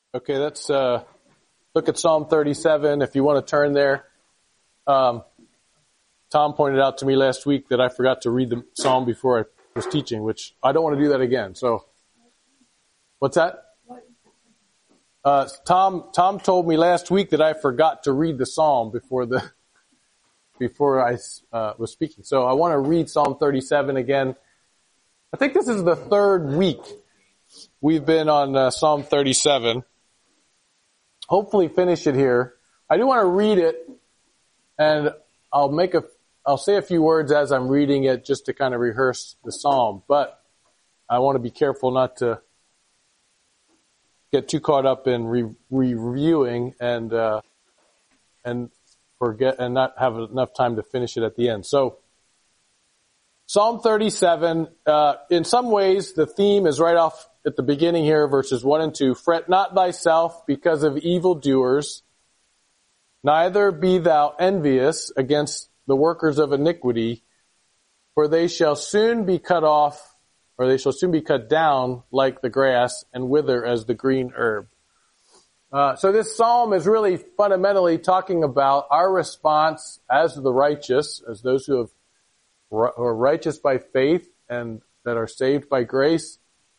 Okay, let's look at Psalm 37 if you want to turn there. Tom pointed out to me last week that I forgot to read the psalm before I was teaching, which I don't want to do that again. So, what's that? Tom told me last week that I forgot to read the psalm before I was speaking. So I want to read Psalm 37 again. I think this is the third week we've been on Psalm 37. Hopefully finish it here. I do want to read it, and I'll say a few words as I'm reading it just to kind of rehearse the psalm. But I want to be careful not to get too caught up in reviewing and forget and not have enough time to finish it at the end. So, Psalm 37, in some ways the theme is right off at the beginning here, verses 1 and 2. Fret not thyself because of evildoers, neither be thou envious against the workers of iniquity, for they shall soon be cut off, or they shall soon be cut down like the grass and wither as the green herb. So this psalm is really fundamentally talking about our response as the righteous, as those who are righteous by faith and that are saved by grace,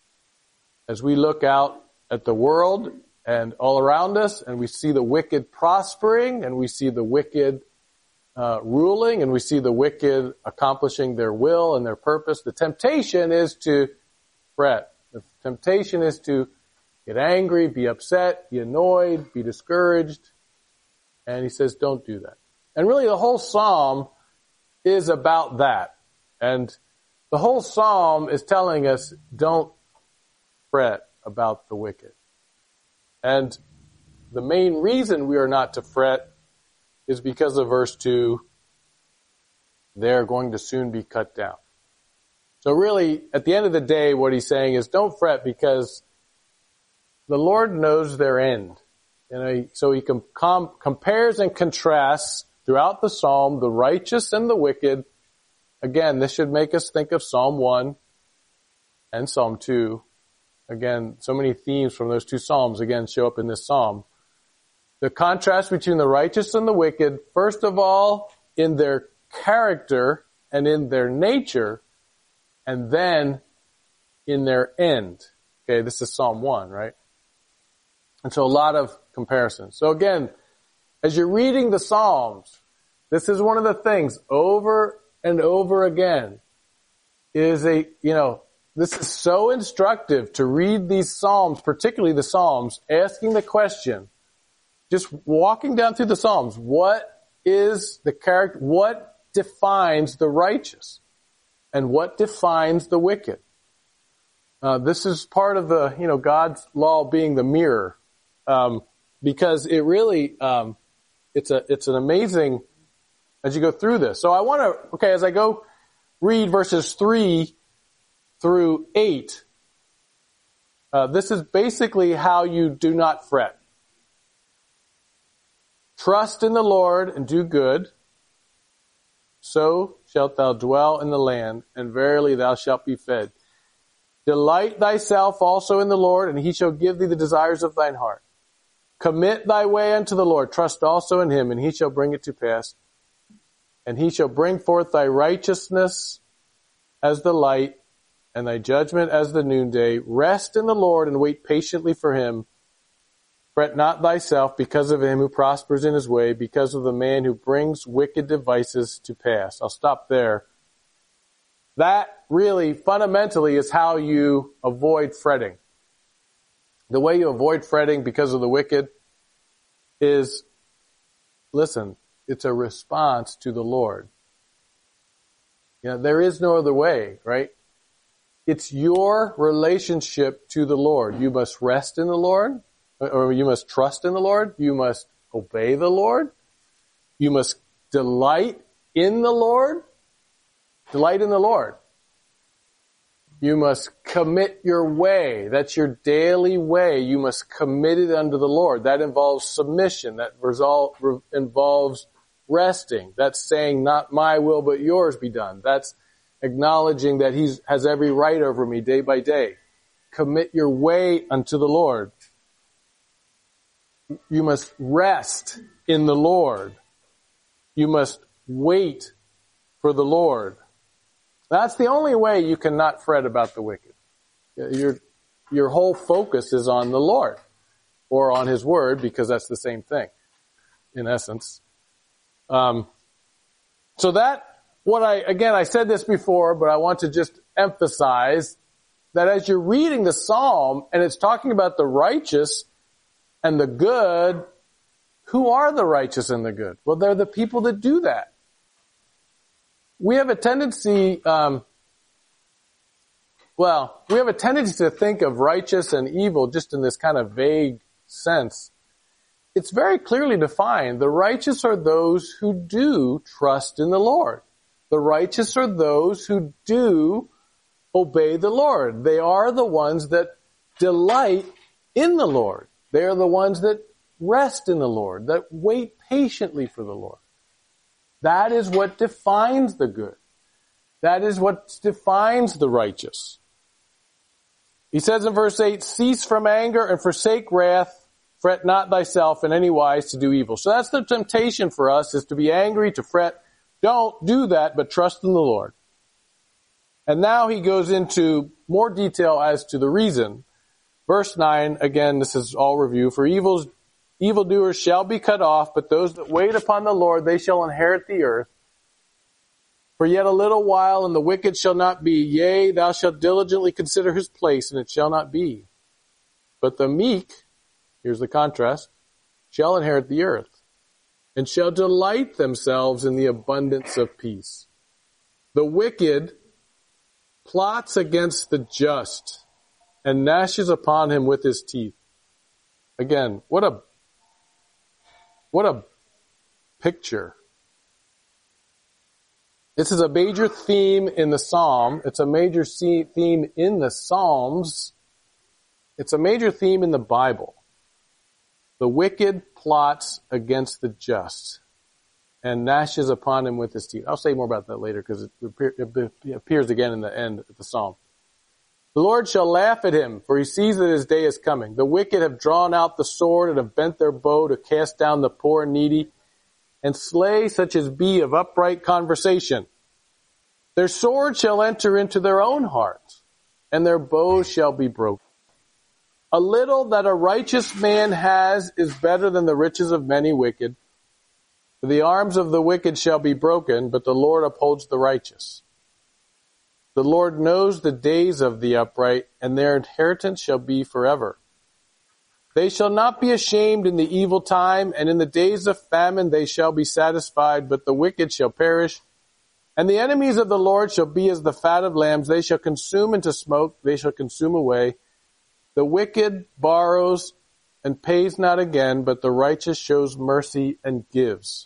as we look out at the world and all around us, and we see the wicked prospering, and we see the wicked ruling, and we see the wicked accomplishing their will and their purpose. The temptation is to fret. The temptation is to get angry, be upset, be annoyed, be discouraged. And he says, don't do that. And really the whole psalm is about that. And the whole psalm is telling us, don't fret about the wicked. And the main reason we are not to fret is because of verse 2, they're going to soon be cut down. So really, at the end of the day, what he's saying is don't fret because the Lord knows their end. So he compares and contrasts throughout the psalm the righteous and the wicked. Again, this should make us think of Psalm 1 and Psalm 2. Again, so many themes from those two psalms again show up in this psalm. The contrast between the righteous and the wicked, first of all, in their character and in their nature, and then in their end. Okay, this is Psalm 1, right? And so a lot of comparisons. So again, as you're reading the Psalms, this is one of the things over and over again is this is so instructive to read these Psalms, particularly the Psalms, asking the question, just walking down through the Psalms, what is the character, what defines the righteous? And what defines the wicked? This is part of the, God's law being the mirror. Because it really, it's an amazing, as you go through this. So I want to, as I go read verses 3 through 8, this is basically how you do not fret. Trust in the Lord and do good, so shalt thou dwell in the land, and verily thou shalt be fed. Delight thyself also in the Lord, and he shall give thee the desires of thine heart. Commit thy way unto the Lord, trust also in him, and he shall bring it to pass. And he shall bring forth thy righteousness as the light, and thy judgment as the noonday. Rest in the Lord, and wait patiently for him. Fret not thyself because of him who prospers in his way, because of the man who brings wicked devices to pass. I'll stop there. That really fundamentally is how you avoid fretting. The way you avoid fretting because of the wicked is, listen, it's a response to the Lord. There is no other way, right? It's your relationship to the Lord. You must rest in the Lord. Or you must trust in the Lord. You must obey the Lord. You must delight in the Lord. Delight in the Lord. You must commit your way. That's your daily way. You must commit it unto the Lord. That involves submission. That involves resting. That's saying, not my will, but yours be done. That's acknowledging that he has every right over me day by day. Commit your way unto the Lord. rest in the Lord. You must wait for the Lord. That's the only way you cannot fret about the wicked. Your whole focus is on the Lord or on His Word, because that's the same thing in essence. So that, I said this before, but I want to just emphasize that as you're reading the Psalm and it's talking about the righteous and the good, who are the righteous and the good? Well, they're the people that do that. We have a tendency, to think of righteous and evil just in this kind of vague sense. It's very clearly defined. The righteous are those who do trust in the Lord. The righteous are those who do obey the Lord. They are the ones that delight in the Lord. They are the ones that rest in the Lord, that wait patiently for the Lord. That is what defines the good. That is what defines the righteous. He says in verse 8, cease from anger and forsake wrath. Fret not thyself in any wise to do evil. So that's the temptation for us, is to be angry, to fret. Don't do that, but trust in the Lord. And now he goes into more detail as to the reason. Verse 9, again, this is all review. For evildoers shall be cut off, but those that wait upon the Lord, they shall inherit the earth. For yet a little while, and the wicked shall not be. Yea, thou shalt diligently consider his place, and it shall not be. But the meek, here's the contrast, shall inherit the earth, and shall delight themselves in the abundance of peace. The wicked plots against the just, and gnashes upon him with his teeth. Again, what a picture. This is a major theme in the Psalm. It's a major theme in the Psalms. It's a major theme in the Bible. The wicked plots against the just and gnashes upon him with his teeth. I'll say more about that later because it appears again in the end of the Psalm. The Lord shall laugh at him, for he sees that his day is coming. The wicked have drawn out the sword and have bent their bow to cast down the poor and needy and slay such as be of upright conversation. Their sword shall enter into their own hearts, and their bows shall be broken. A little that a righteous man has is better than the riches of many wicked. For the arms of the wicked shall be broken, but the Lord upholds the righteous. The Lord knows the days of the upright, and their inheritance shall be forever. They shall not be ashamed in the evil time, and in the days of famine they shall be satisfied, but the wicked shall perish. And the enemies of the Lord shall be as the fat of lambs. They shall consume into smoke. They shall consume away. The wicked borrows and pays not again, but the righteous shows mercy and gives.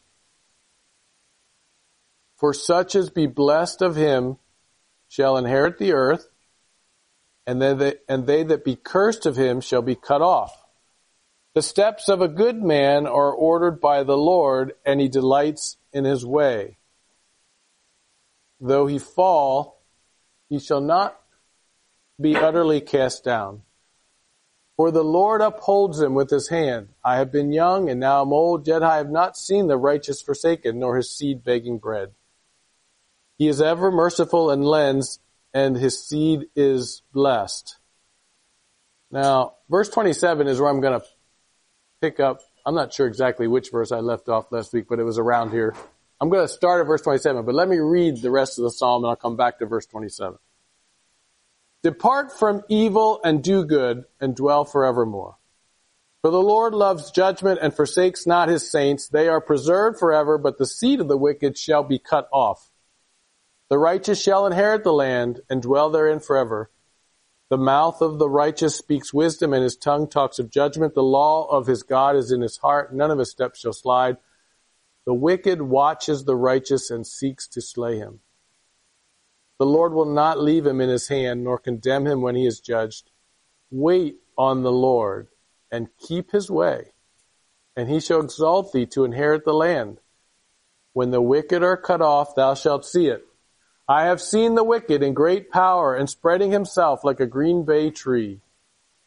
For such as be blessed of him shall inherit the earth, and they that be cursed of him shall be cut off. The steps of a good man are ordered by the Lord, and he delights in his way. Though he fall, he shall not be utterly cast down. For the Lord upholds him with his hand. I have been young, and now am old, yet I have not seen the righteous forsaken, nor his seed begging bread. He is ever merciful and lends, and his seed is blessed. Now, verse 27 is where I'm going to pick up. I'm not sure exactly which verse I left off last week, but it was around here. I'm going to start at verse 27, but let me read the rest of the psalm and I'll come back to verse 27. Depart from evil and do good and dwell forevermore. For the Lord loves judgment and forsakes not his saints. They are preserved forever, but the seed of the wicked shall be cut off. The righteous shall inherit the land and dwell therein forever. The mouth of the righteous speaks wisdom, and his tongue talks of judgment. The law of his God is in his heart. None of his steps shall slide. The wicked watches the righteous and seeks to slay him. The Lord will not leave him in his hand, nor condemn him when he is judged. Wait on the Lord and keep his way, and he shall exalt thee to inherit the land. When the wicked are cut off, thou shalt see it. I have seen the wicked in great power and spreading himself like a green bay tree.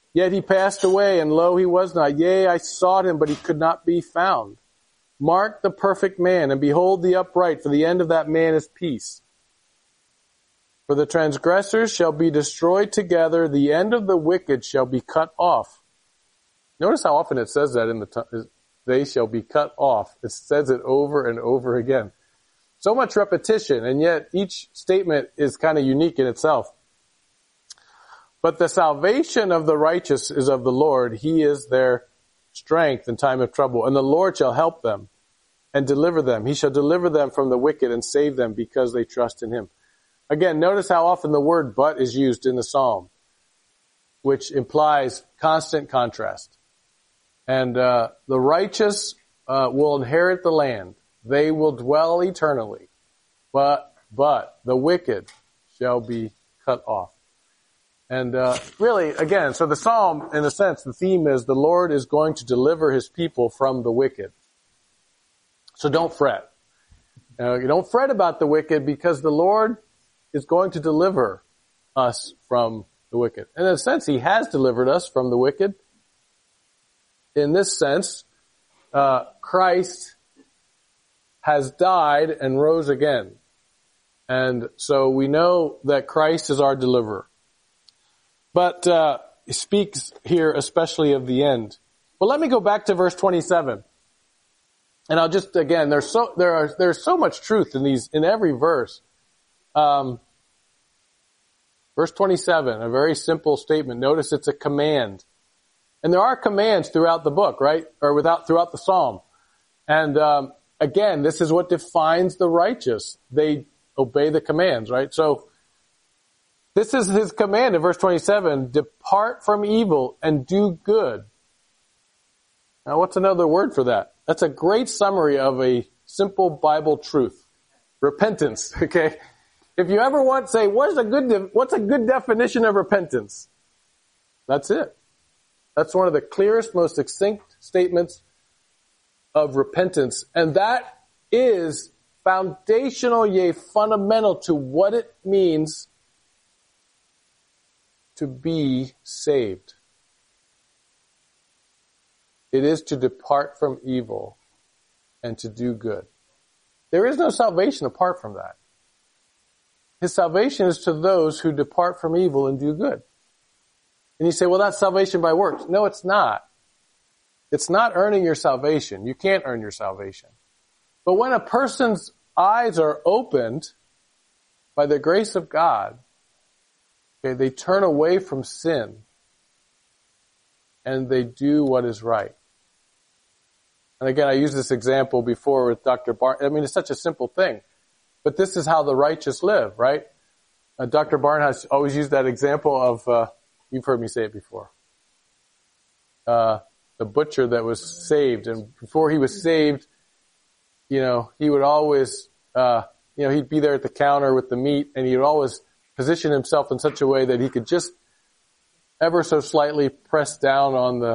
Yet he passed away, and lo, he was not. Yea, I sought him, but he could not be found. Mark the perfect man, and behold the upright, for the end of that man is peace. For the transgressors shall be destroyed together, the end of the wicked shall be cut off. Notice how often it says that in they shall be cut off. It says it over and over again. So much repetition, and yet each statement is kind of unique in itself. But the salvation of the righteous is of the Lord. He is their strength in time of trouble. And the Lord shall help them and deliver them. He shall deliver them from the wicked and save them because they trust in him. Again, notice how often the word but is used in the psalm, which implies constant contrast. And the righteous will inherit the land. They will dwell eternally. But the wicked shall be cut off. And really, again, so the psalm, in a sense, the theme is the Lord is going to deliver his people from the wicked. So don't fret. You don't fret about the wicked because the Lord is going to deliver us from the wicked. And in a sense, he has delivered us from the wicked. In this sense, Christ has died and rose again. And so we know that Christ is our deliverer. But he speaks here especially of the end. Well, let me go back to verse 27. And I'll just, again, there's so much truth in every verse. Verse 27, a very simple statement. Notice it's a command. And there are commands throughout the book, right? Or throughout the psalm. And again, this is what defines the righteous. They obey the commands, right? So this is his command in verse 27, depart from evil and do good. Now what's another word for that? That's a great summary of a simple Bible truth. Repentance, okay? If you ever want to say, what's a good definition of repentance? That's it. That's one of the clearest, most succinct statements of repentance. And that is foundational, yea, fundamental to what it means to be saved. It is to depart from evil and to do good. There is no salvation apart from that. His salvation is to those who depart from evil and do good. And you say, well, that's salvation by works. No, it's not. It's not earning your salvation. You can't earn your salvation. But when a person's eyes are opened by the grace of God, okay, they turn away from sin and they do what is right. And again, I used this example before with Dr. Barnes. I mean, it's such a simple thing. But this is how the righteous live, right? Dr. Barnes has always used that example of, you've heard me say it before. The butcher that was saved. And before he was saved, he would always, he'd be there at the counter with the meat and he would always position himself in such a way that he could just ever so slightly press down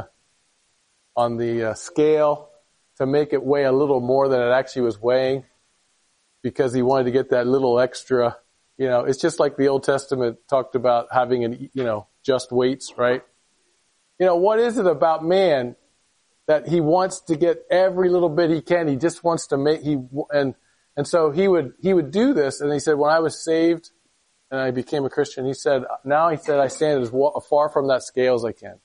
on the scale to make it weigh a little more than it actually was weighing because he wanted to get that little extra, it's just like the Old Testament talked about having just weights, right? What is it about man that he wants to get every little bit he can? He just wants to and so he would do this. And he said, when I was saved and I became a Christian, he said, I stand as far from that scale as I can.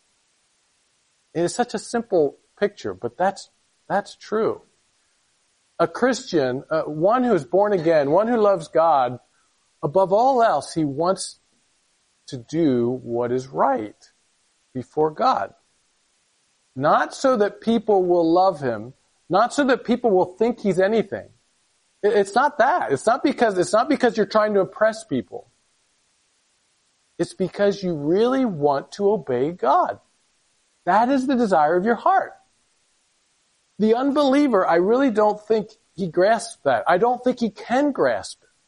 It is such a simple picture, but that's true. A Christian, one who is born again, one who loves God, above all else, he wants to do what is right before God. Not so that people will love him, not so that people will think he's anything. It's not that. It's not because you're trying to impress people. It's because you really want to obey God. That is the desire of your heart. The unbeliever, I really don't think he grasps that. I don't think he can grasp it.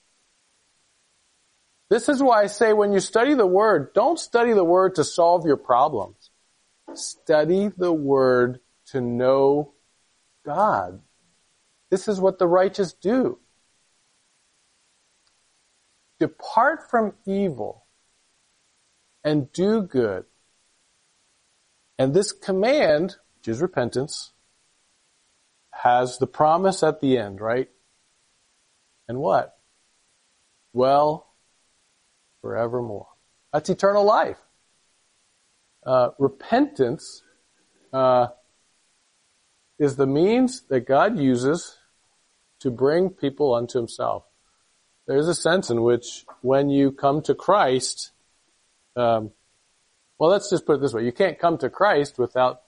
This is why I say when you study the Word, don't study the Word to solve your problems. Study the Word to know God. This is what the righteous do. Depart from evil and do good. And this command, which is repentance, has the promise at the end, right? And what? Well, forevermore. That's eternal life. Repentance is the means that God uses to bring people unto himself. There's a sense in which when you come to Christ, well, let's just put it this way. You can't come to Christ without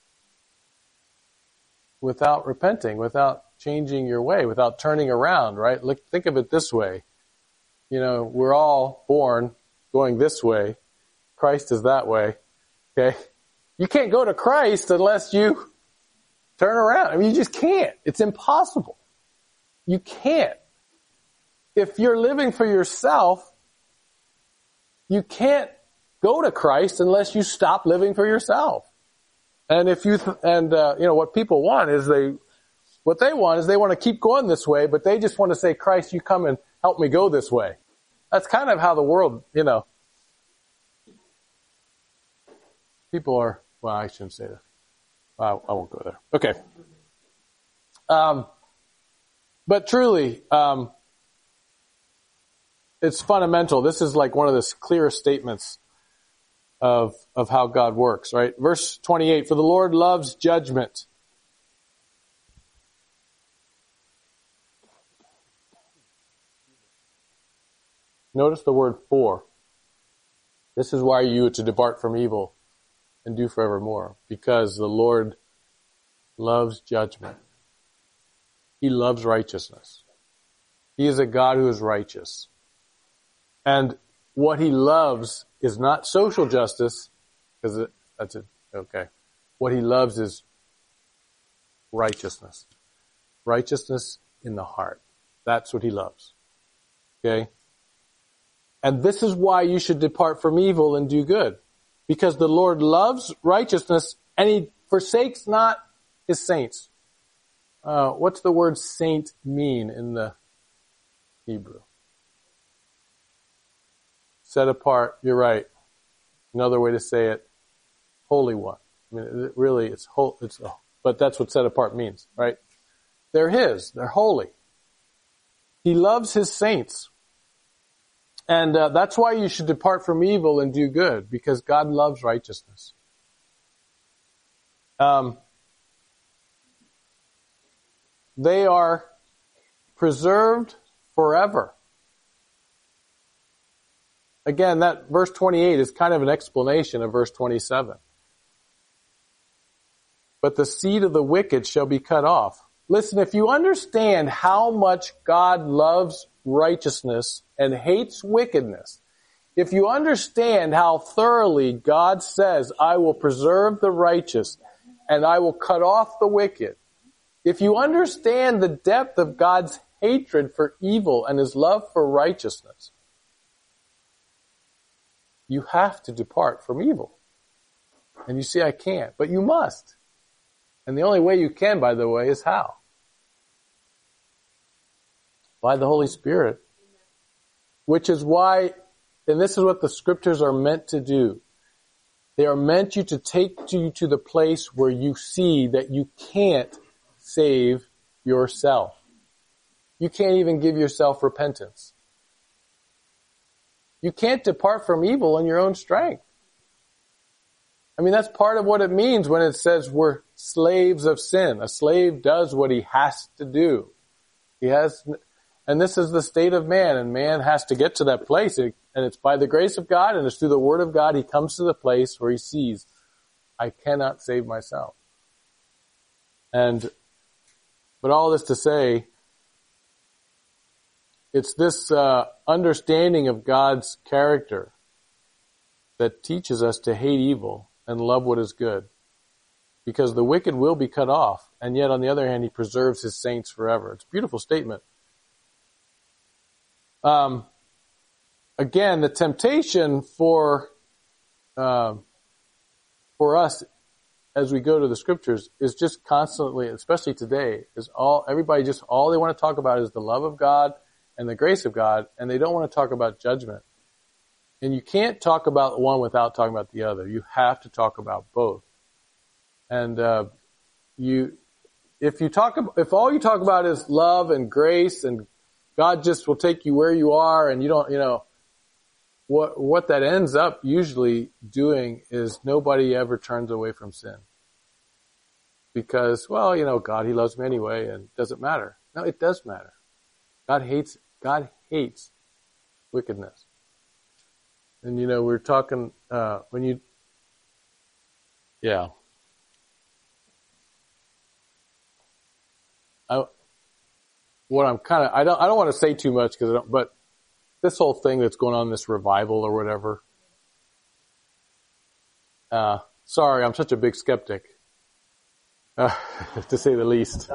repenting, without changing your way, without turning around, right? Think of it this way. You know, we're all born going this way. Christ is that way. Okay? You can't go to Christ unless you turn around. I mean, you just can't. It's impossible. You can't. If you're living for yourself, you can't go to Christ unless you stop living for yourself. And what people want is they want to keep going this way, but they just want to say, Christ, you come and help me go this way. That's kind of how the world, people are, well, I shouldn't say that. I won't go there. Okay. But truly, it's fundamental. This is like one of the clearest statements of how God works, right? Verse 28, for the Lord loves judgment. Notice the word for. This is why you are to depart from evil and do forevermore, because the Lord loves judgment. He loves righteousness. He is a God who is righteous. And what he loves is not social justice, because that's it. Okay. What he loves is righteousness. Righteousness in the heart. That's what he loves. Okay? And this is why you should depart from evil and do good. Because the Lord loves righteousness and he forsakes not his saints. What's the word saint mean in the Hebrew? Set apart, you're right. Another way to say it, holy one. I mean, really, but that's what set apart means, right? They're his. They're holy. He loves his saints. And that's why you should depart from evil and do good, because God loves righteousness. They are preserved forever. Again, that verse 28 is kind of an explanation of verse 27. But the seed of the wicked shall be cut off. Listen, if you understand how much God loves righteousness and hates wickedness, if you understand how thoroughly God says, I will preserve the righteous and I will cut off the wicked, if you understand the depth of God's hatred for evil and his love for righteousness, you have to depart from evil. And you see, I can't, but you must. And the only way you can, by the way, is how? By the Holy Spirit. Which is why, and this is what the scriptures are meant to do. They are meant to take you to the place where you see that you can't save yourself. You can't even give yourself repentance. You can't depart from evil in your own strength. I mean, that's part of what it means when it says we're slaves of sin. A slave does what he has to do. And this is the state of man, and man has to get to that place, and it's by the grace of God, and it's through the Word of God he comes to the place where he sees, I cannot save myself. But all this to say, it's this understanding of God's character that teaches us to hate evil and love what is good. Because the wicked will be cut off, and yet on the other hand, he preserves his saints forever. It's a beautiful statement. Again, the temptation for us as we go to the scriptures is just constantly, especially today, all they want to talk about is the love of God and the grace of God, and they don't want to talk about judgment. And you can't talk about one without talking about the other. You have to talk about both. And, if all you talk about is love and grace and God just will take you where you are and you don't, what that ends up usually doing is nobody ever turns away from sin. Because, God, He loves me anyway and it doesn't matter. No, it does matter. God hates wickedness. And we're talking, I don't want to say too much but this whole thing that's going on, this revival or whatever. Sorry, I'm such a big skeptic. To say the least.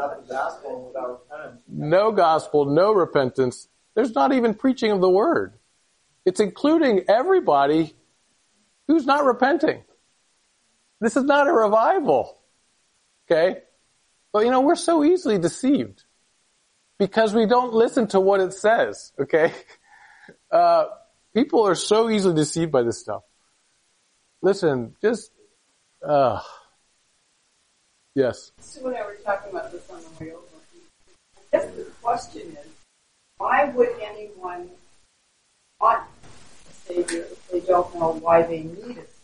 No gospel, no repentance. There's not even preaching of the word. It's including everybody who's not repenting. This is not a revival. Okay? But we're so easily deceived because we don't listen to what it says. Okay? People are so easily deceived by this stuff. Listen, just, yes. Sue and I were talking about this on the way over. I guess the question is, why would anyone want a Savior if they don't know why they need it?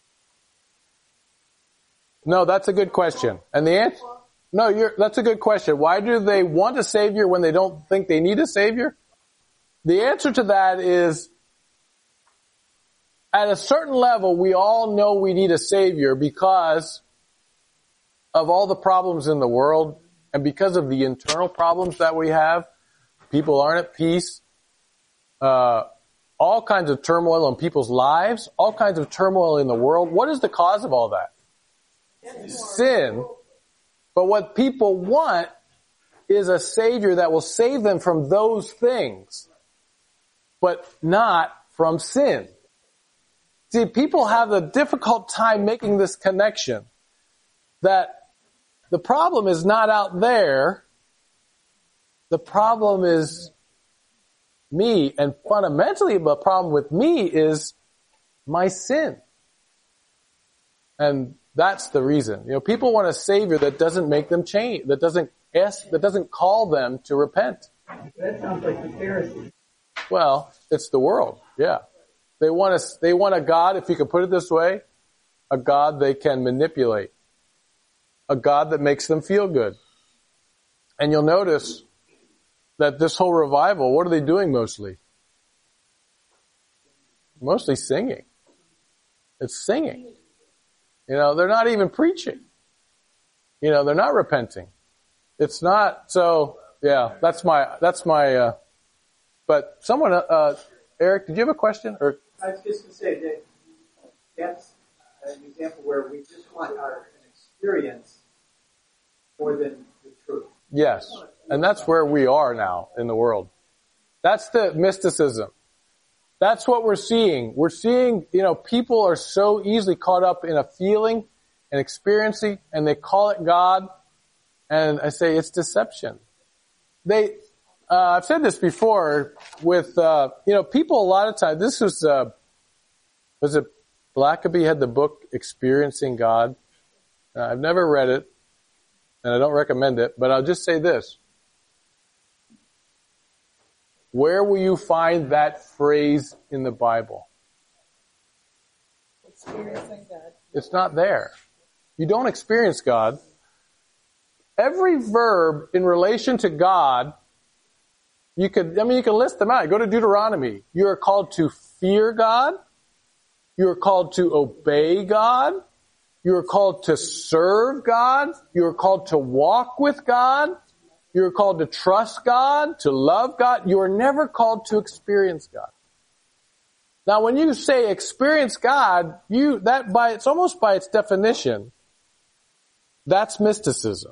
No, that's a good question. And the answer, that's a good question. Why do they want a Savior when they don't think they need a Savior? The answer to that is, at a certain level, we all know we need a Savior because of all the problems in the world and because of the internal problems that we have. People aren't at peace. All kinds of turmoil in people's lives, all kinds of turmoil in the world. What is the cause of all that? Sin. But what people want is a Savior that will save them from those things, but not from sin. See, people have a difficult time making this connection that the problem is not out there. The problem is me. And fundamentally, the problem with me is my sin. And that's the reason. People want a Savior that doesn't make them change, that doesn't call them to repent. That sounds like the Pharisees. Well, it's the world. Yeah. They want a God, if you could put it this way, a God they can manipulate. A God that makes them feel good. And you'll notice that this whole revival, what are they doing mostly? Mostly singing. It's singing. They're not even preaching. They're not repenting. It's not, so, yeah, that's my, but someone, Eric, did you have a question? Or I was just going to say that that's an example where we just want an experience more than the truth. Yes. And that's where we are now in the world. That's the mysticism. That's what we're seeing. We're seeing, people are so easily caught up in a feeling and experiencing, and they call it God. And I say it's deception. I've said this before with, people a lot of times, this was it Blackaby had the book Experiencing God? I've never read it, and I don't recommend it, but I'll just say this. Where will you find that phrase in the Bible? Experiencing God. It's not there. You don't experience God. Every verb in relation to God, you can list them out. Go to Deuteronomy. You are called to fear God. You are called to obey God. You are called to serve God. You are called to walk with God. You are called to trust God, to love God. You are never called to experience God. Now, when you say experience God, it's almost by its definition, that's mysticism.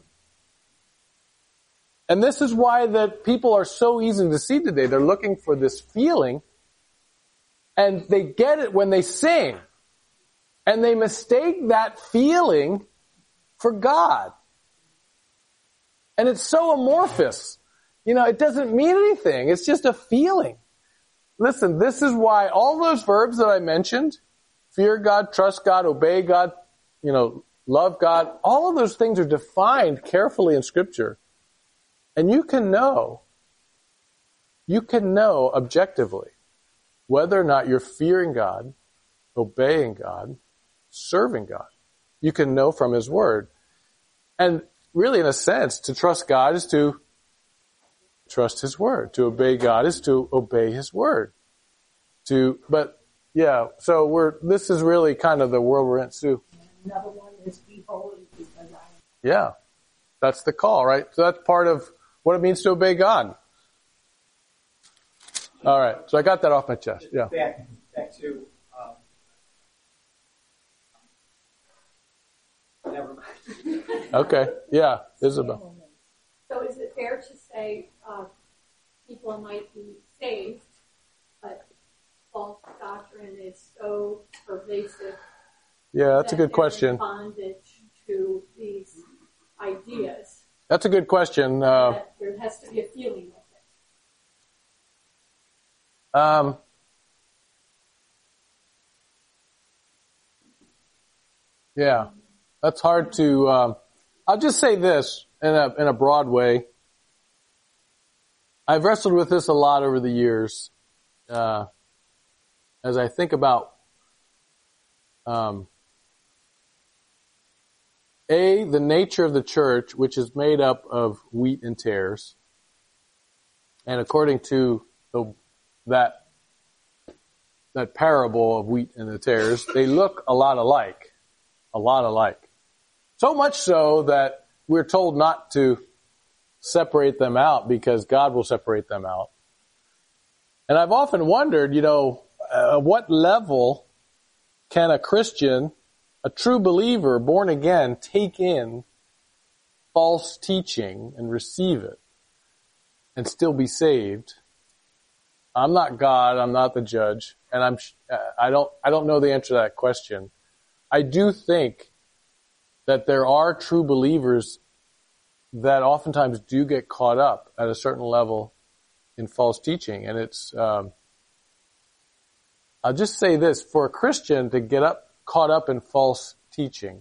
And this is why that people are so easy to see today. They're looking for this feeling, and they get it when they sing. And they mistake that feeling for God. And it's so amorphous. It doesn't mean anything. It's just a feeling. Listen, this is why all those verbs that I mentioned, fear God, trust God, obey God, love God. All of those things are defined carefully in Scripture. And you can know objectively whether or not you're fearing God, obeying God, serving God. You can know from His Word. And really, in a sense, to trust God is to trust His Word. To obey God is to obey His Word. So this is really kind of the world we're in, Sue. Another one is be holy because I am. Yeah. That's the call, right? So that's part of what it means to obey God. All right. So I got that off my chest. Yeah. Back to, never mind. Okay. Yeah. Isabel. So is it fair to say people might be saved, but false doctrine is so pervasive? Yeah, that's a good question. In bondage to these ideas. That's a good question. That there has to be a feeling with it. Yeah, that's hard to. I'll just say this in a broad way. I've wrestled with this a lot over the years, as I think about the nature of the church, which is made up of wheat and tares, and according to that parable of wheat and the tares, they look a lot alike. So much so that we're told not to separate them out because God will separate them out. And I've often wondered, what level can a Christian, a true believer, born again, take in false teaching and receive it and still be saved? I'm not God, I'm not the judge, and I don't know the answer to that question. I do think that there are true believers that oftentimes do get caught up at a certain level in false teaching. And it's, I'll just say this, for a Christian to get caught up in false teaching,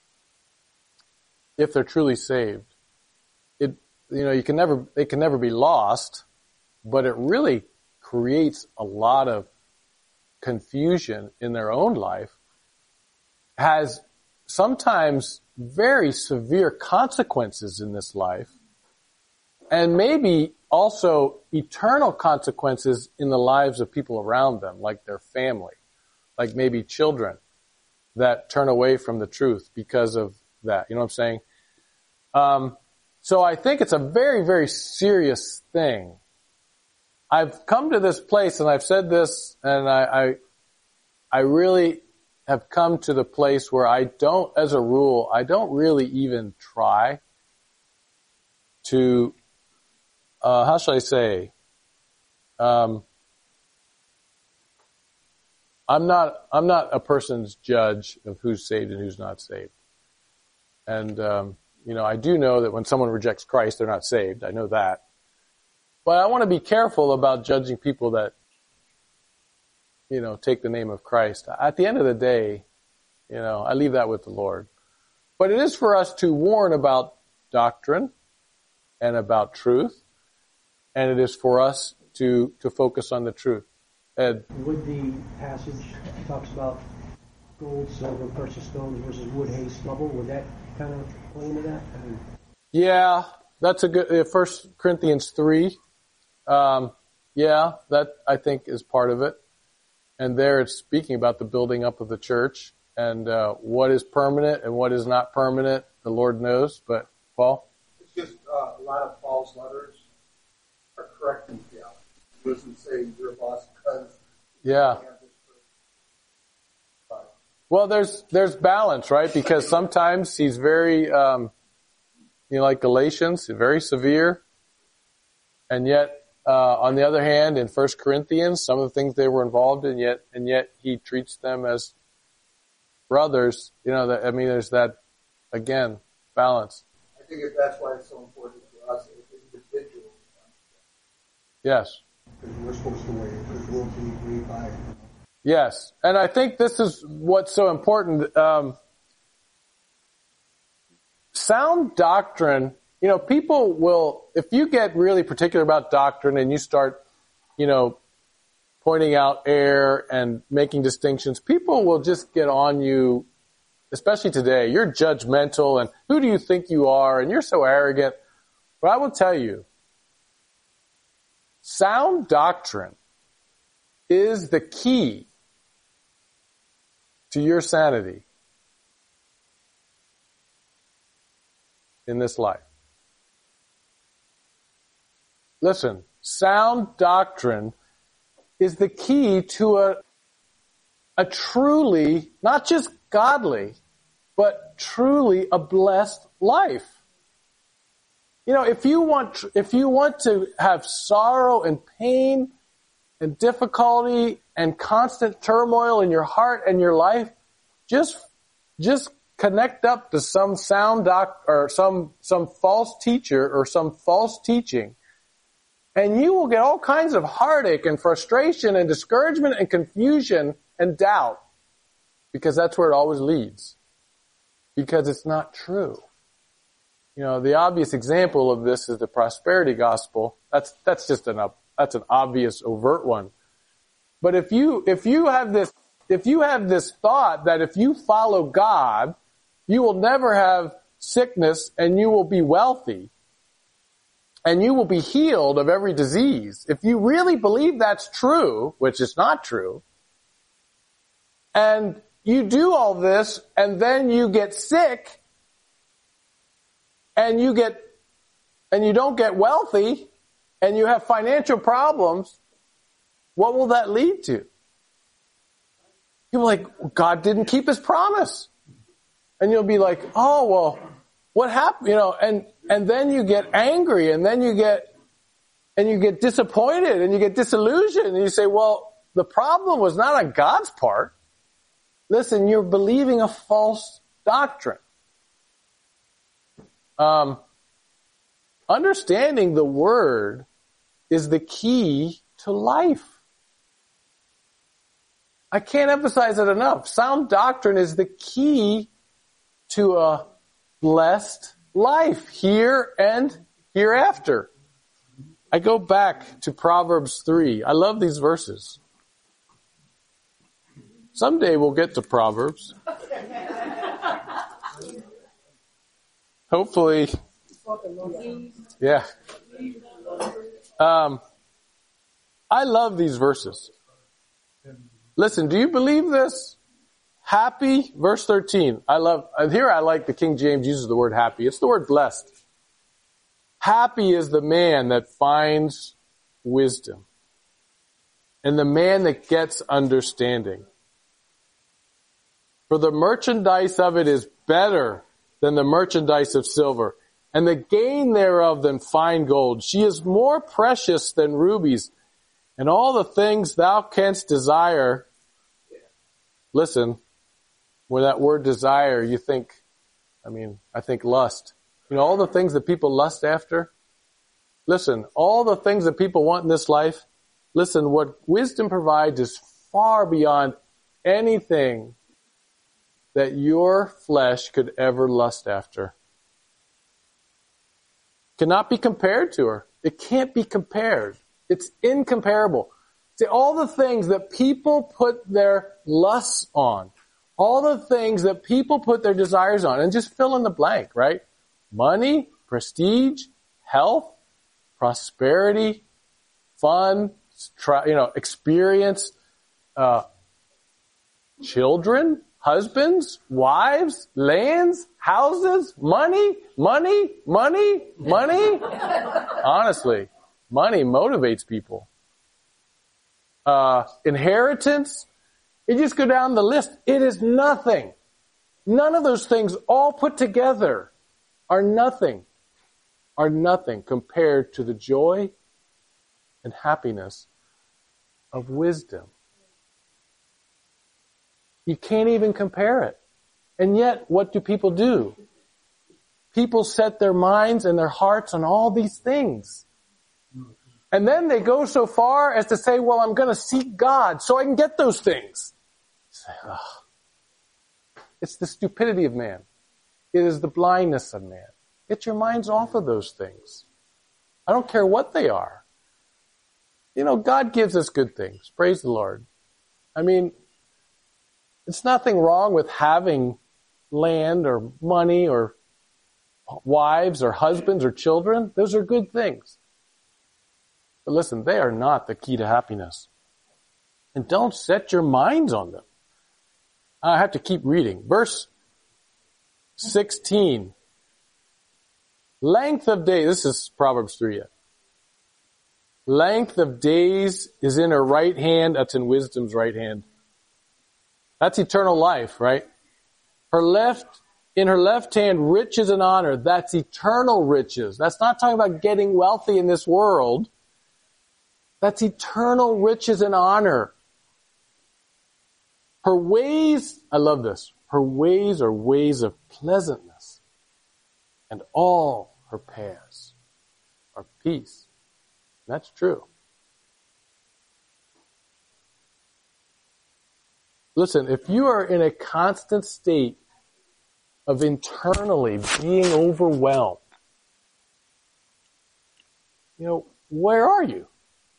if they're truly saved, they can never be lost, but it really creates a lot of confusion in their own life, has sometimes very severe consequences in this life, and maybe also eternal consequences in the lives of people around them, like their family, like maybe children that turn away from the truth because of that. You know what I'm saying? So I think it's a very, very serious thing. I've come to this place, and I've said this, and I really have come to the place where as a rule, I don't really even try to, how shall I say, I'm not a person's judge of who's saved and who's not saved. And, I do know that when someone rejects Christ, they're not saved. I know that. But I want to be careful about judging people that, take the name of Christ. At the end of the day, I leave that with the Lord. But it is for us to warn about doctrine and about truth, and it is for us to focus on the truth. Ed? Would the passage talks about gold, silver, precious stones versus wood, hay, stubble, would that kind of play into that? Yeah, that's a good, 1 Corinthians 3. That I think is part of it. And there it's speaking about the building up of the church and what is permanent and what is not permanent, the Lord knows. But, Paul? It's just a lot of false letters are correcting theology. It doesn't say you're lost because yeah. you have this person. Well, there's balance, right? Because sometimes he's very, like Galatians, very severe. And yet, on the other hand, in 1 Corinthians, some of the things they were involved in, yet he treats them as brothers. There's that, again, balance. I think that's why it's so important for us as individuals. Yes. Because we're supposed to wait, because we'll be agreed by it. Yes. And I think this is what's so important. sound doctrine, people will, if you get really particular about doctrine and you start, pointing out error and making distinctions, people will just get on you, especially today. You're judgmental and who do you think you are? And you're so arrogant. But I will tell you, sound doctrine is the key to your sanity in this life. Listen, sound doctrine is the key to a truly, not just godly, but truly a blessed life. If you want to have sorrow and pain and difficulty and constant turmoil in your heart and your life, just connect up to some sound or some false teacher or some false teaching, and you will get all kinds of heartache and frustration and discouragement and confusion and doubt, because that's where it always leads. Because it's not true. The obvious example of this is the prosperity gospel. That's an obvious, overt one. But if you have this thought that if you follow God, you will never have sickness and you will be wealthy and you will be healed of every disease. If you really believe that's true, which is not true, and you do all this and then you get sick and you don't get wealthy and you have financial problems, what will that lead to? You'll be like, God didn't keep his promise. And you'll be like, oh, well, what happened? And then you get angry and then you get disappointed and you get disillusioned and you say, well, the problem was not on God's part. Listen, you're believing a false doctrine. Understanding the word is the key to life. I can't emphasize it enough. Sound doctrine is the key to a blessed life here and hereafter. I go back to Proverbs 3. I love these verses. Someday we'll get to Proverbs. Hopefully. Yeah. I love these verses. Listen, do you believe this? Happy, verse 13. I like the King James uses the word happy. It's the word blessed. Happy is the man that finds wisdom and the man that gets understanding. For the merchandise of it is better than the merchandise of silver, and the gain thereof than fine gold. She is more precious than rubies, and all the things thou canst desire. Listen, when that word desire, you think, I think lust. All the things that people lust after. Listen, all the things that people want in this life, listen, what wisdom provides is far beyond anything that your flesh could ever lust after. Cannot be compared to her. It can't be compared. It's incomparable. See, all the things that people put their lusts on, all the things that people put their desires on, and just fill in the blank, right? Money, prestige, health, prosperity, fun, experience, children, husbands, wives, lands, houses, money. Honestly, money motivates people. Inheritance. You just go down the list. It is nothing. None of those things all put together are nothing compared to the joy and happiness of wisdom. You can't even compare it. And yet, what do people do? People set their minds and their hearts on all these things. And then they go so far as to say, well, I'm going to seek God so I can get those things. It's the stupidity of man. It is the blindness of man. Get your minds off of those things. I don't care what they are. You know, God gives us good things. Praise the Lord. I mean, it's nothing wrong with having land or money or wives or husbands or children. Those are good things. But listen, they are not the key to happiness. And don't set your minds on them. I have to keep reading. Verse 16. Length of days. This is Proverbs 3 yet. Length of days is in her right hand. That's in wisdom's right hand. That's eternal life, right? In her left hand, riches and honor. That's eternal riches. That's not talking about getting wealthy in this world. That's eternal riches and honor. Her ways, I love this. Her ways are ways of pleasantness. And all her paths are peace. That's true. Listen, if you are in a constant state of internally being overwhelmed, you know, where are you?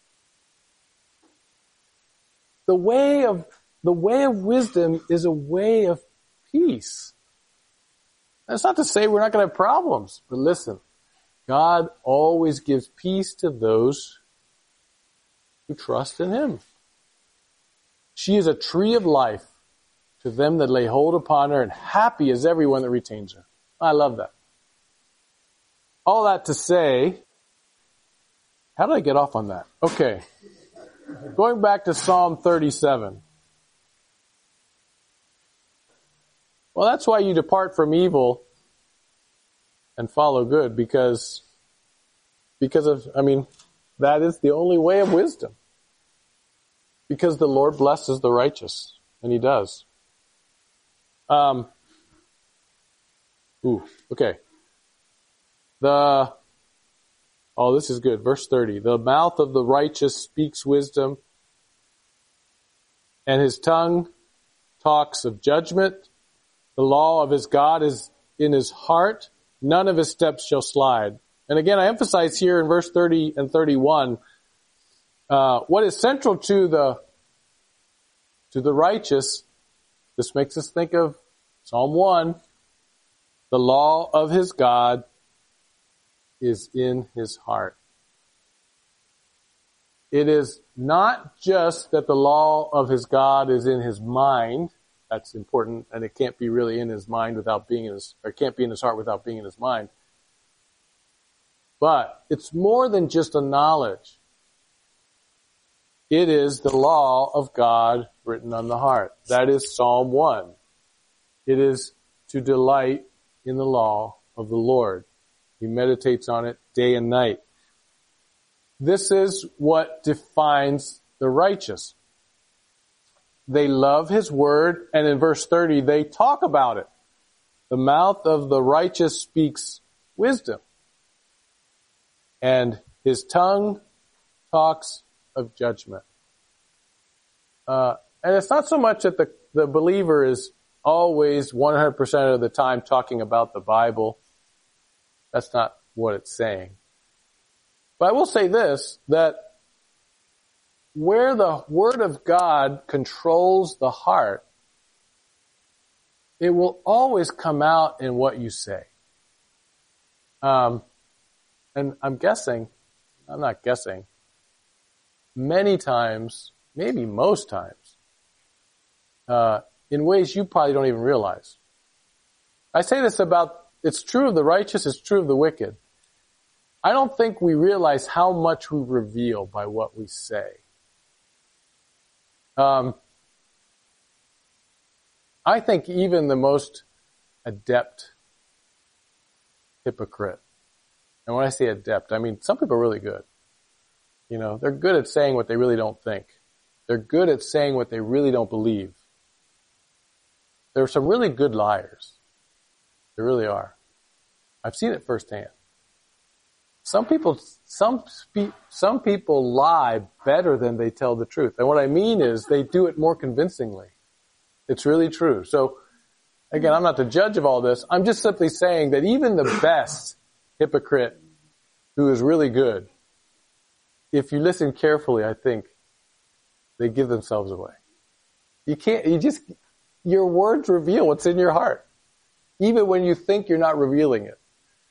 The way of wisdom is a way of peace. That's not to say we're not going to have problems, but listen, God always gives peace to those who trust in Him. She is a tree of life to them that lay hold upon her, and happy is everyone that retains her. I love that. All that to say, how did I get off on that? Okay. Going back to Psalm 37. Well, that's why you depart from evil and follow good, because that is the only way of wisdom. Because the Lord blesses the righteous, and He does. Okay. This is good. Verse 30. The mouth of the righteous speaks wisdom, and his tongue talks of judgment. The law of his God is in his heart. None of his steps shall slide. And again, I emphasize here in verse 30 and 31, what is central to the righteous. This makes us think of Psalm 1. The law of his God is in his heart. It is not just that the law of his God is in his mind. That's important, and it can't be really in his mind without being in his, or can't be in his heart without being in his mind. But it's more than just a knowledge. It is the law of God written on the heart. That is Psalm 1. It is to delight in the law of the Lord. He meditates on it day and night. This is what defines the righteous. They love His word, and in verse 30, they talk about it. The mouth of the righteous speaks wisdom, and his tongue talks of judgment. And it's not so much that the believer is always 100% of the time talking about the Bible. That's not what it's saying. But I will say this, that where the Word of God controls the heart, it will always come out in what you say. And I'm not guessing, many times, maybe most times, in ways you probably don't even realize. I say this it's true of the righteous, it's true of the wicked. I don't think we realize how much we reveal by what we say. I think even the most adept hypocrite, and when I say adept, I mean some people are really good. You know, they're good at saying what they really don't think. They're good at saying what they really don't believe. There are some really good liars. There really are. I've seen it firsthand. Some people lie better than they tell the truth. And what I mean is they do it more convincingly. It's really true. So Again, I'm not the judge of all this. I'm just simply saying that even the best hypocrite who is really good, if you listen carefully, I think they give themselves away. Your words reveal what's in your heart, even when you think you're not revealing it.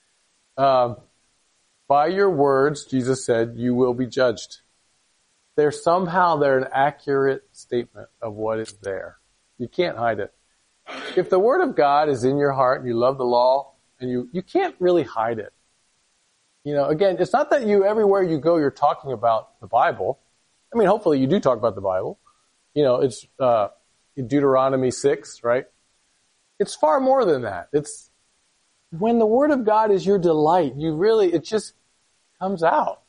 By your words, Jesus said, you will be judged. They're an accurate statement of what is there. You can't hide it. If the Word of God is in your heart and you love the law, and you can't really hide it. Again, it's not that everywhere you go, you're talking about the Bible. I mean, hopefully you do talk about the Bible. It's in Deuteronomy 6, right? It's far more than that. It's when the Word of God is your delight, it just comes out.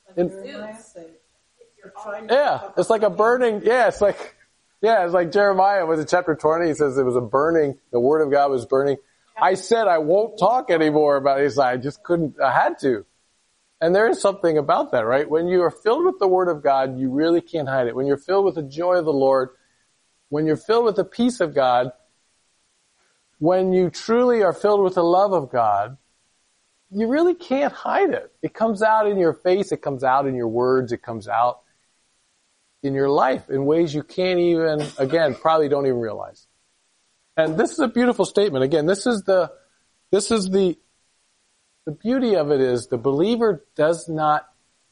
It's like a burning, it's like Jeremiah was in chapter 20. He says it was the Word of God was burning. I said I won't talk anymore about it. I just couldn't, I had to. And there is something about that, right? When you are filled with the Word of God, you really can't hide it. When you're filled with the joy of the Lord, when you're filled with the peace of God, when you truly are filled with the love of God, you really can't hide it. It comes out in your face, it comes out in your words, it comes out in your life in ways you can't even, again, probably don't even realize. And this is a beautiful statement. Again, this is the beauty of it is the believer does not,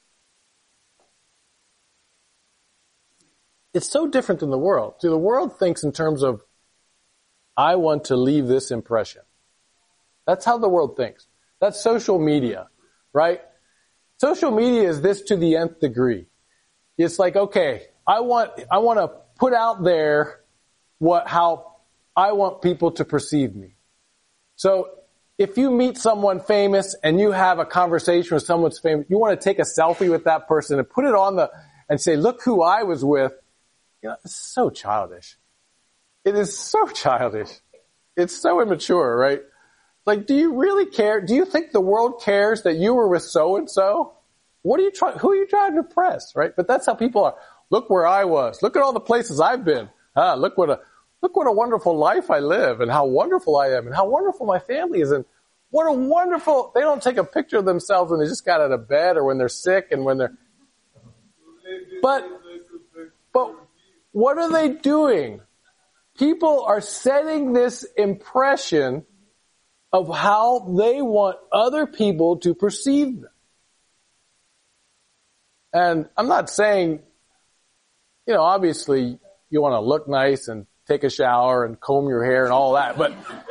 it's so different than the world. See, the world thinks in terms of, I want to leave this impression. That's how the world thinks. That's social media, right? Social media is this to the nth degree. It's like, okay, I want to put out there how I want people to perceive me. So if you meet someone famous and you have a conversation with someone famous, you want to take a selfie with that person and put it on and say, look who I was with. It's so childish. It is so childish. It's so immature, right? Like, do you really care? Do you think the world cares that you were with so-and-so? Who are you trying to impress, right? But that's how people are. Look where I was. Look at all the places I've been. Look what a wonderful life I live and how wonderful I am and how wonderful my family is and what a wonderful, they don't take a picture of themselves when they just got out of bed or when they're sick and when they're, but what are they doing? People are setting this impression of how they want other people to perceive them. And I'm not saying, obviously you want to look nice and take a shower and comb your hair and all that,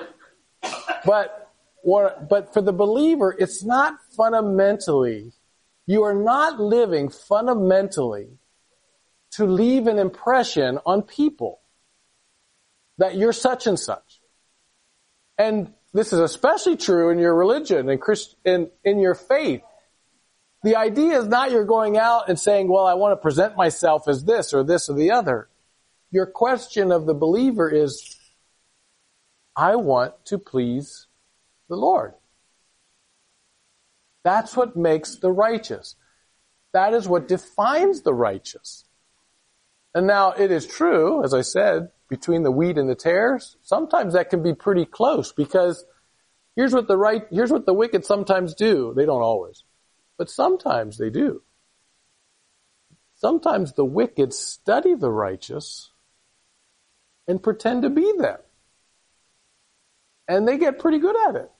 but for the believer, it's not fundamentally, you are not living fundamentally to leave an impression on people that you're such and such. And this is especially true in your religion and in your faith. The idea is not you're going out and saying, well, I want to present myself as this or the other. Your question of the believer is, I want to please the Lord. That's what makes the righteous. That is what defines the righteous. And now it is true, as I said, between the wheat and the tares, sometimes that can be pretty close because here's what the wicked sometimes do. They don't always, but sometimes they do. Sometimes the wicked study the righteous and pretend to be them. And they get pretty good at it.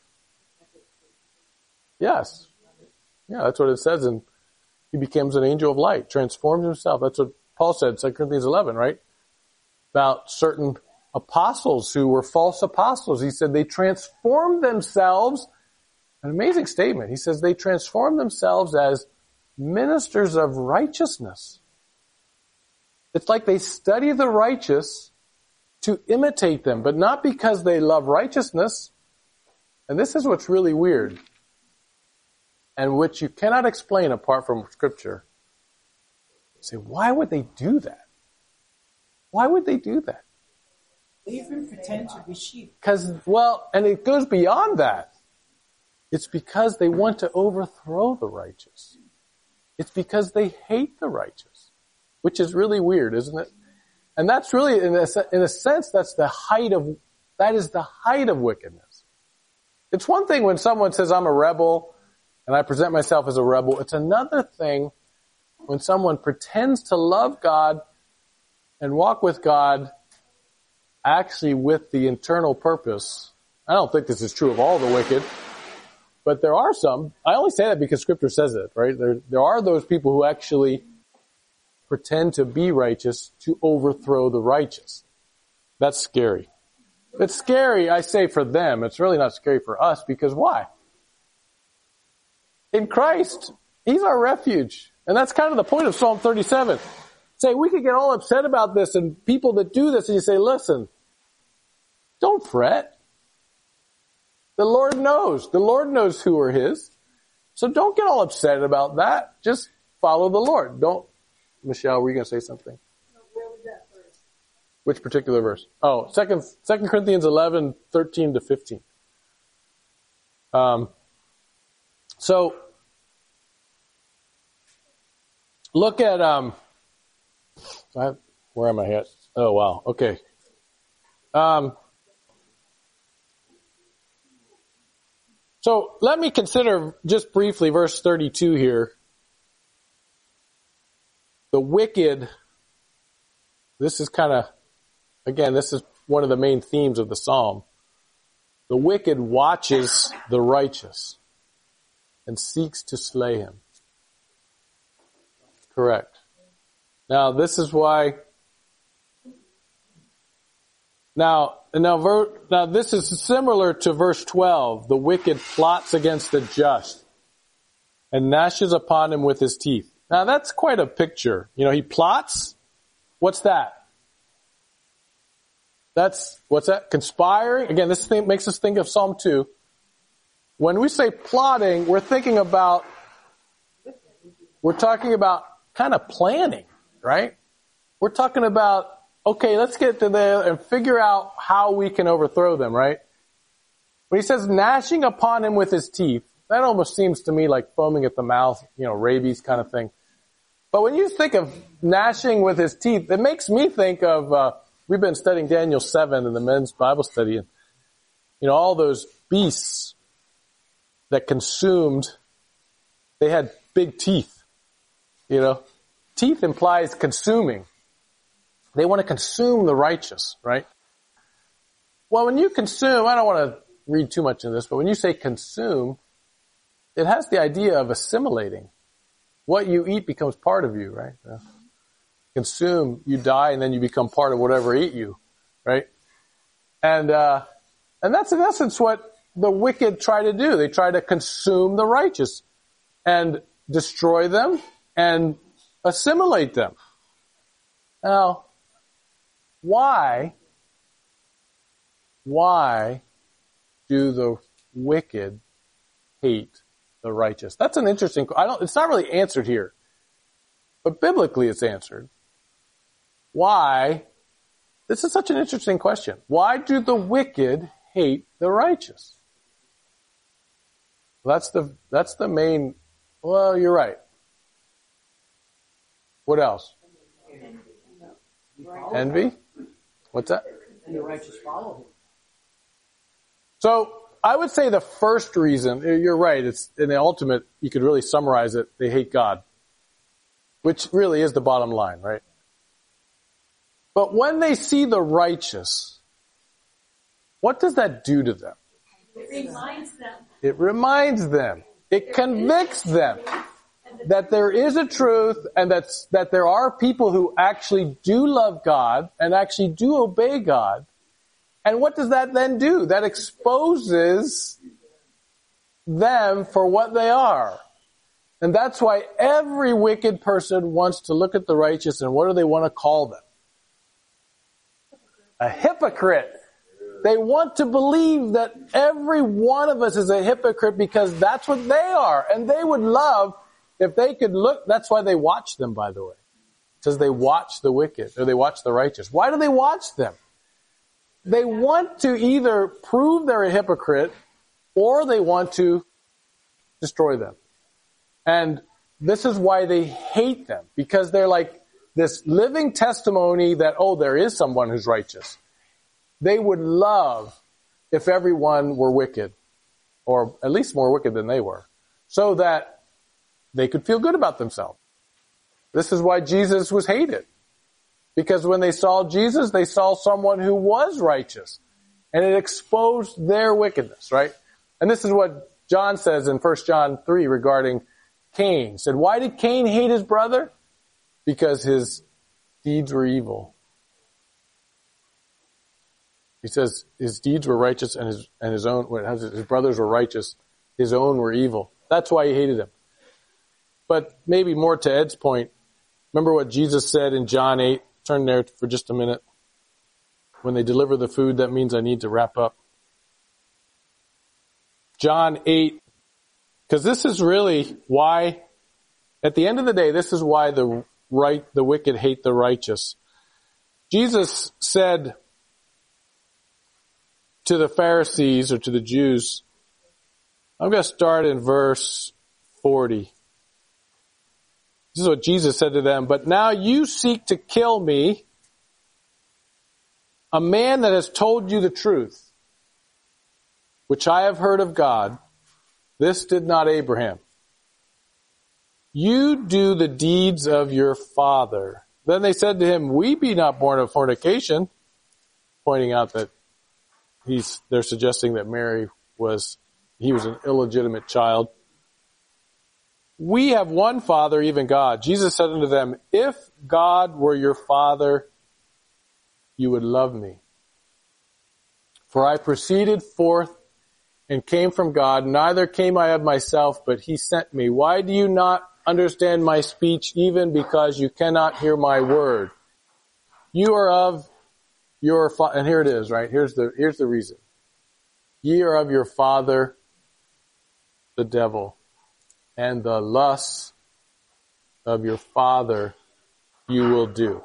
Yes. Yeah, that's what it says. And he becomes an angel of light, transforms himself. That's what Paul said, 2 Corinthians 11, right? About certain apostles who were false apostles. He said they transformed themselves. An amazing statement. He says they transformed themselves as ministers of righteousness. It's like they study the righteous to imitate them, but not because they love righteousness. And this is what's really weird, and which you cannot explain apart from Scripture. You say, why would they do that? Why would they do that? They even pretend to be sheep. And it goes beyond that. It's because they want to overthrow the righteous. It's because they hate the righteous, which is really weird, isn't it? And that's really, in a sense, that's That is the height of wickedness. It's one thing when someone says, I'm a rebel, and I present myself as a rebel. It's another thing when someone pretends to love God and walk with God actually with the internal purpose. I don't think this is true of all the wicked, but there are some. I only say that because Scripture says it, right? There are those people who actually pretend to be righteous to overthrow the righteous. That's scary. It's scary, I say, for them. It's really not scary for us, because why? In Christ, He's our refuge. And that's kind of the point of Psalm 37. Say, we could get all upset about this and people that do this, and you say, listen, don't fret. The Lord knows. The Lord knows who are His. So don't get all upset about that. Just follow the Lord. Don't. Michelle, were you going to say something? Where was that verse? Which particular verse? Oh, 2 Corinthians 11, 13 to 15. So, look at, where am I at? Oh, wow. Okay. So let me consider just briefly verse 32 here. The wicked, this is kind of, again, this is one of the main themes of the psalm. The wicked watches the righteous and seeks to slay him. Correct. Now, this is why, now this is similar to verse 12. The wicked plots against the just and gnashes upon him with his teeth. Now, that's quite a picture. You know, he plots. What's that? What's that? Conspiring. Again, this thing makes us think of Psalm 2. When we say plotting, we're talking about kind of planning, right? We're talking about, okay, let's get to there and figure out how we can overthrow them, right? When he says gnashing upon him with his teeth, that almost seems to me like foaming at the mouth, rabies kind of thing. But when you think of gnashing with his teeth, it makes me think of, we've been studying Daniel 7 in the men's Bible study, and, all those beasts that consumed, they had big teeth, Teeth implies consuming. They want to consume the righteous, right? Well, when you consume, I don't want to read too much into this, but when you say consume, it has the idea of assimilating. What you eat becomes part of you, right? Consume, you die, and then you become part of whatever ate you, right? And that's in essence what the wicked try to do. They try to consume the righteous and destroy them and assimilate them. Now, why do the wicked hate the righteous? That's an interesting, it's not really answered here, but biblically it's answered. Why? This is such an interesting question. Why do the wicked hate the righteous? That's the main, well, you're right. What else? Envy? What's that? And the righteous follow him. So, I would say the first reason, you're right, it's in the ultimate, you could really summarize it, they hate God. Which really is the bottom line, right? But when they see the righteous, what does that do to them? It reminds them. It reminds them. It convicts them that there is a truth and that there are people who actually do love God and actually do obey God. And what does that then do? That exposes them for what they are. And that's why every wicked person wants to look at the righteous, and what do they want to call them? A hypocrite. They want to believe that every one of us is a hypocrite because that's what they are. And they would love if they could look. That's why they watch them, by the way. It says they watch the wicked, or they watch the righteous. Why do they watch them? They want to either prove they're a hypocrite, or they want to destroy them. And this is why they hate them, because they're like this living testimony that, there is someone who's righteous. they would love if everyone were wicked, or at least more wicked than they were, so that they could feel good about themselves. This is why Jesus was hated. Because when they saw Jesus, they saw someone who was righteous. And it exposed their wickedness, right? And this is what John says in 1 John 3 regarding Cain. He said, why did Cain hate his brother? Because his deeds were evil. He says his deeds were righteous and his brothers were righteous. His own were evil. That's why he hated him. But maybe more to Ed's point, remember what Jesus said in John 8? Turn there for just a minute. When they deliver the food, that means I need to wrap up. John 8, because this is really why, at the end of the day, this is why the wicked hate the righteous. Jesus said to the Pharisees, or to the Jews, I'm going to start in verse 40. This is what Jesus said to them. But now you seek to kill me, a man that has told you the truth, which I have heard of God. This did not Abraham. You do the deeds of your father. Then they said to him, we be not born of fornication, pointing out that they're suggesting that he was an illegitimate child. We have one Father, even God. Jesus said unto them, if God were your Father, you would love me. For I proceeded forth and came from God, neither came I of myself, but he sent me. Why do you not understand my speech, even because you cannot hear my word? You are of your father, and here it is, right? Here's the reason. Ye are of your father, the devil, and the lusts of your father you will do.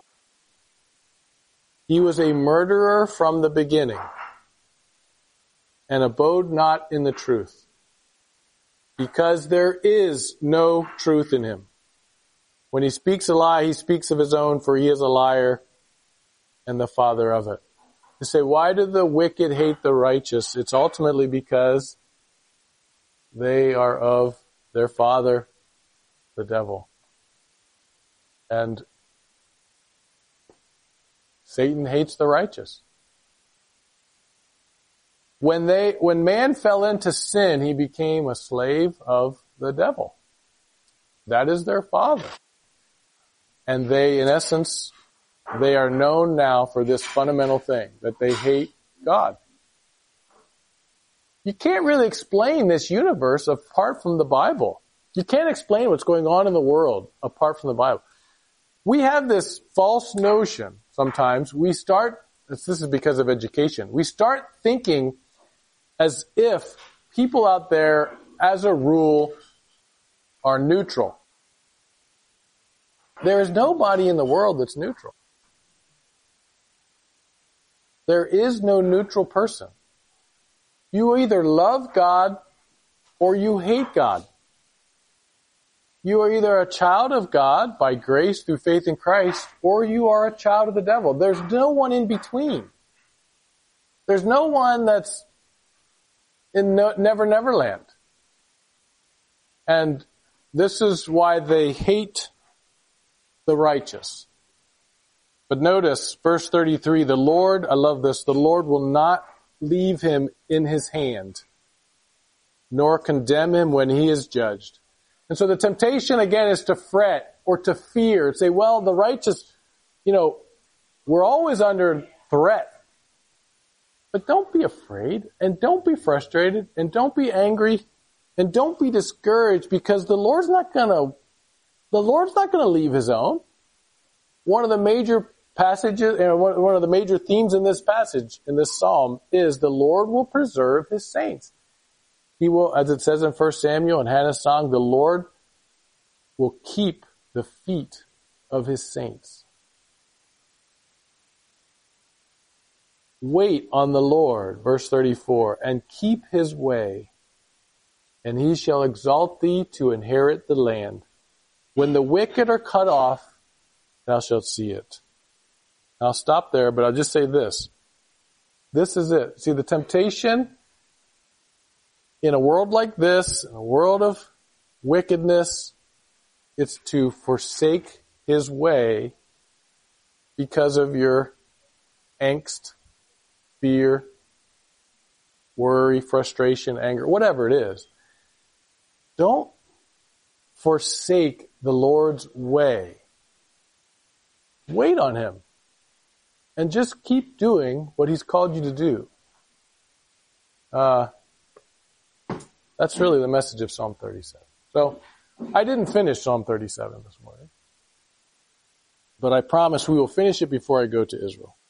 He was a murderer from the beginning, and abode not in the truth, because there is no truth in him. When he speaks a lie, he speaks of his own, for he is a liar and the father of it. You say, why do the wicked hate the righteous? It's ultimately because they are of their father, the devil. And Satan hates the righteous. When man fell into sin, he became a slave of the devil. That is their father. And they, in essence, they are known now for this fundamental thing, that they hate God. You can't really explain this universe apart from the Bible. You can't explain what's going on in the world apart from the Bible. We have this false notion sometimes. This is because of education. We start thinking as if people out there, as a rule, are neutral. There is nobody in the world that's neutral. There is no neutral person. You either love God or you hate God. You are either a child of God by grace through faith in Christ, or you are a child of the devil. There's no one in between. There's no one that's in Never Never Land. And this is why they hate the righteous. But notice, verse 33, the Lord, I love this, the Lord will not leave him in his hand, nor condemn him when he is judged. And so the temptation again is to fret or to fear, say, well, the righteous, we're always under threat. But don't be afraid, and don't be frustrated, and don't be angry, and don't be discouraged, because the Lord's not gonna leave his own. One of the major passages, one of the major themes in this passage, in this psalm, is the Lord will preserve his saints. He will, as it says in 1 Samuel and Hannah's song, the Lord will keep the feet of his saints. Wait on the Lord, verse 34, and keep his way, and he shall exalt thee to inherit the land. When the wicked are cut off, thou shalt see it. I'll stop there, but I'll just say this. This is it. See, the temptation in a world like this, in a world of wickedness, it's to forsake His way because of your angst, fear, worry, frustration, anger, whatever it is. Don't forsake the Lord's way. Wait on Him. And just keep doing what He's called you to do. That's really the message of Psalm 37. So, I didn't finish Psalm 37 this morning. But I promise we will finish it before I go to Israel.